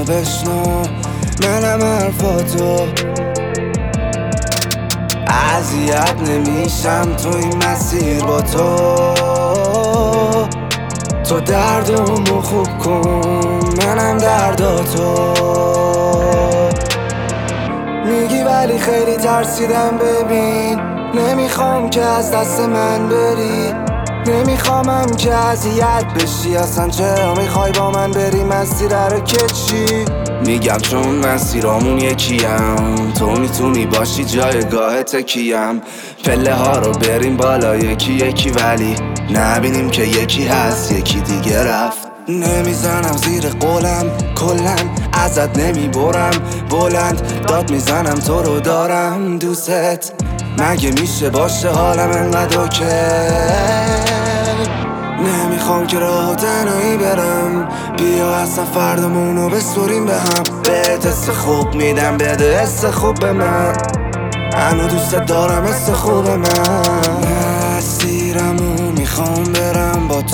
حرفامو بشنو، منم حرفاتو. اذیت نمیشم تو این مسیر با تو دردمو خوب کن، منم درداتو. میگی ولی خیلی ترسیدم ببین، نمیخوام که از دست من بری، نمیخوامم که اذیت بشی. اصلا چرا میخوای با من بری مسیر رو که چی؟ میگم چون مسیرامون یکیم، تو میتونی باشی جایگاه تکیم. پله ها رو بریم بالا یکی یکی، ولی نبینیم که یکی هست یکی دیگه رفت. نمیزنم زیر قولم کلن، ازت نمیبرم بلند، داد میزنم تو رو دارم دوست. مگه میشه باشه حالم انقدر اوکی؟ نمیخوام که راه تنهایی برم، بیا اصلا فردامونو بسپریم به هم. بهت حس خوب میدم، بده حس خوب به من، هنو دوست دارم حس خوب من. مسیرمو میخوام برم با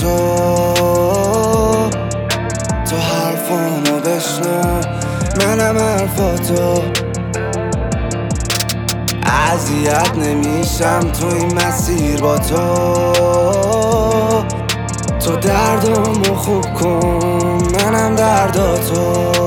تو حرفامو بشنو، منم حرفاتو. اذیت نمیشم تو این مسیر با تو دردمو خوب کن، منم درداتو.